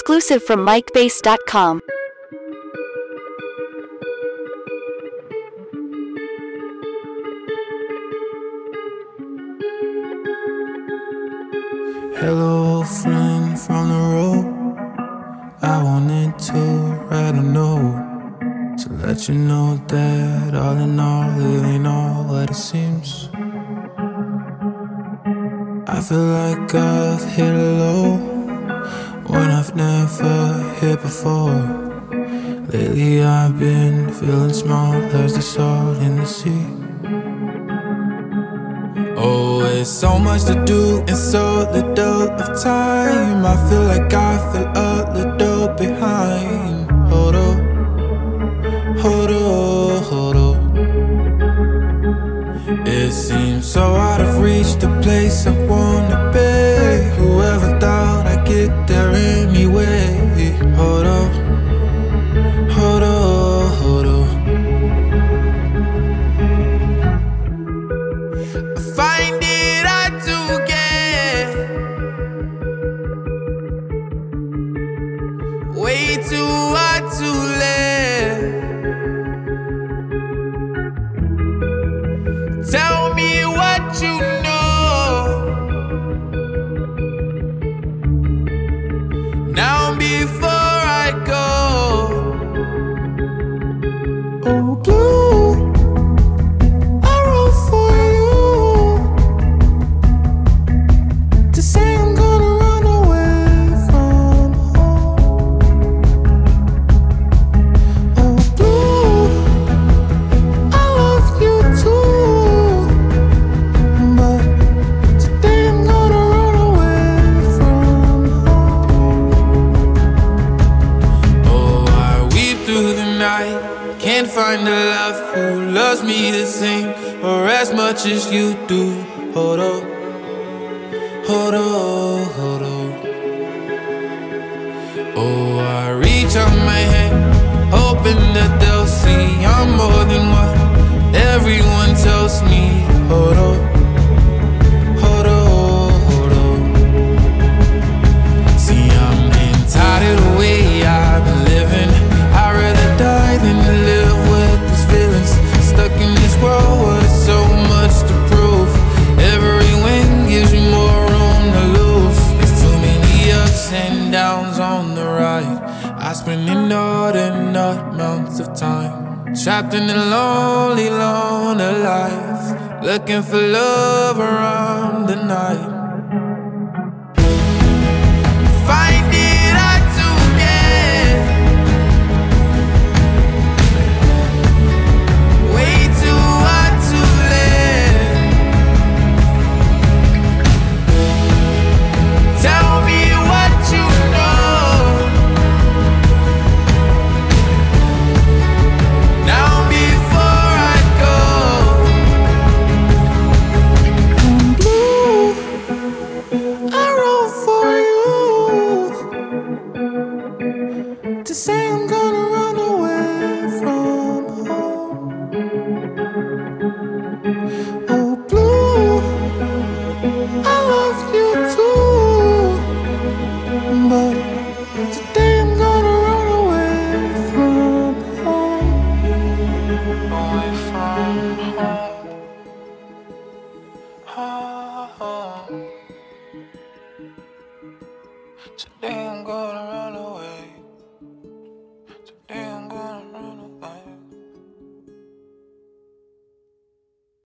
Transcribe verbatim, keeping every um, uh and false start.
Exclusive from Mike Bass dot com. Hello, friend from the road. I wanted to write a note to let you know that all in all, it ain't all what it seems. I feel like I've hit a low when I've never hit before. Lately I've been feeling small as the salt in the sea. Oh, it's so much to do in so little of time. I feel like I feel a little behind. Hold up, hold up, hold up. It seems so out of reach, the place I wanna be. Whoever thought I'd get there anyway. Hold up, hold up, hold up. I find it hard to get way too hard to live. Tell me what you know now before I go. Oh, blue, I wrote for you to say I'm gonna run away from home. Oh, blue, I love you too, but today I'm gonna run away from home. Oh, I weep through the night, can't find a love who loves me the same or as much as you do. Hold up, hold up, hold up. Oh, I reach out my hand, hoping that they'll see I'm more than what everyone tells me. Hold up, hold up, hold up. See, I'm getting tired of the way I've been living. I'd rather die than to live with these feelings. Stuck in this world where there's so much to prove. Every win gives you more room to lose. There's too many ups and downs on the ride. I spend inordinate amounts of time trapped in a lonely, lonely life, looking for love around the night. Find it hard to get way too hard to live. Tell me what you know now before I go. Blue, I wrote for you to say I'm